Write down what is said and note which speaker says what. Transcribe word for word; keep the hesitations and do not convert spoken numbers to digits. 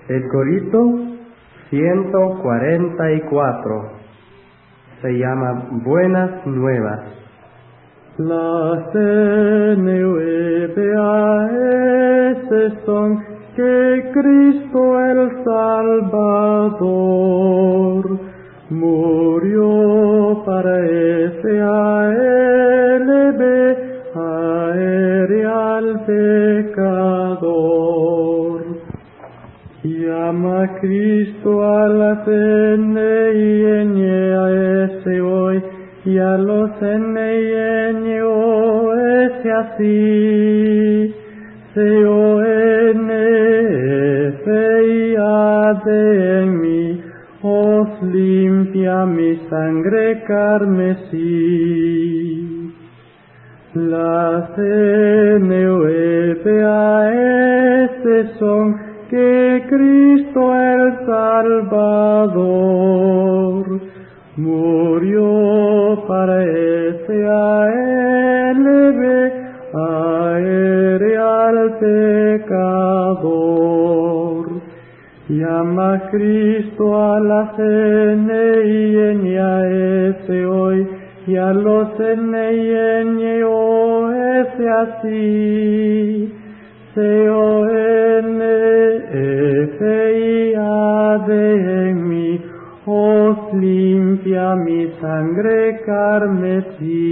Speaker 1: El corito ciento cuarenta y cuatro se llama Buenas Nuevas.
Speaker 2: Las nueve a ese son que Cristo el Salvador murió para ese a él ve a él al pecador. Llama a Cristo a la cena y eñe a ese hoy, y a los ene y eñe o ese así. Se o ene fe y ade en mí, os limpia mi sangre carmesí. Las nueve a ese son que Cristo el Salvador murió para ese a él ve a él al pecador. Llama a Cristo a la cena y eñe a ese hoy, y a los ene y eñe o ese así. Se o ene efe y ade en mí, os limpia mi sangre carmesí.